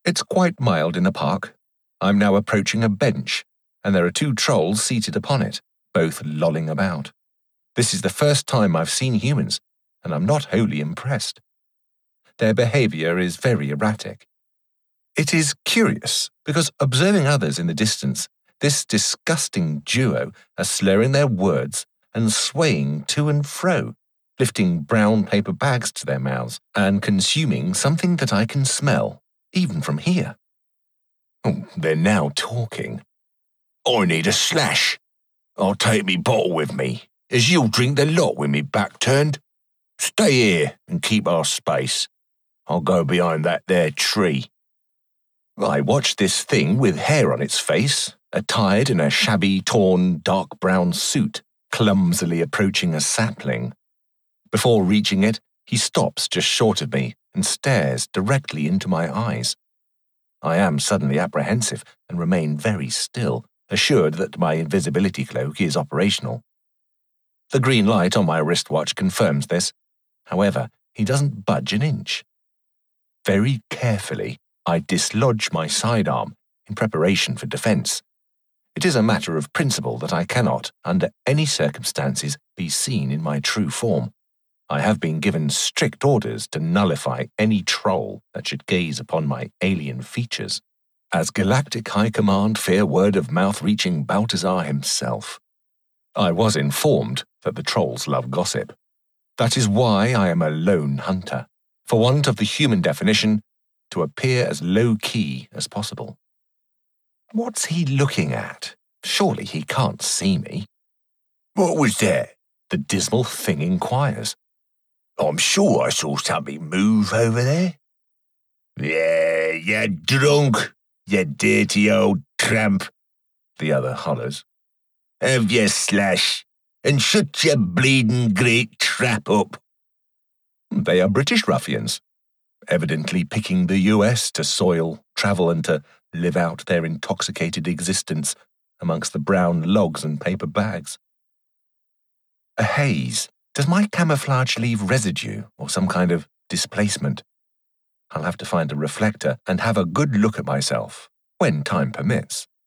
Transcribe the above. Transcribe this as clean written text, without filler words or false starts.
It's quite mild in the park. I'm now approaching a bench, and there are two trolls seated upon it, both lolling about. This is the first time I've seen humans, and I'm not wholly impressed. Their behaviour is very erratic. It is curious, because observing others in the distance, this disgusting duo are slurring their words and swaying to and fro, lifting brown paper bags to their mouths and consuming something that I can smell, even from here. Oh, they're now talking. I need a slash. I'll take me bottle with me, as you'll drink the lot with me back turned. Stay here and keep our space. I'll go behind that there tree. I watched this thing with hair on its face, attired in a shabby, torn, dark brown suit, clumsily approaching a sapling. Before reaching it, he stops just short of me and stares directly into my eyes. I am suddenly apprehensive and remain very still, assured that my invisibility cloak is operational. The green light on my wristwatch confirms this. However, he doesn't budge an inch. Very carefully, I dislodge my sidearm in preparation for defence. It is a matter of principle that I cannot, under any circumstances, be seen in my true form. I have been given strict orders to nullify any troll that should gaze upon my alien features. As Galactic High Command fear word of mouth reaching Baltazar himself. I was informed that the trolls love gossip. That is why I am a lone hunter, for want of the human definition, to appear as low-key as possible. What's he looking at? Surely he can't see me. What was that? The dismal thing inquires. I'm sure I saw something move over there. Yeah, you're drunk, you dirty old tramp, the other hollers. Have your slash, and shut your bleeding great trap up. They are British ruffians, evidently picking the US to soil, travel and to live out their intoxicated existence amongst the brown logs and paper bags. A haze. Does my camouflage leave residue or some kind of displacement? I'll have to find a reflector and have a good look at myself, when time permits.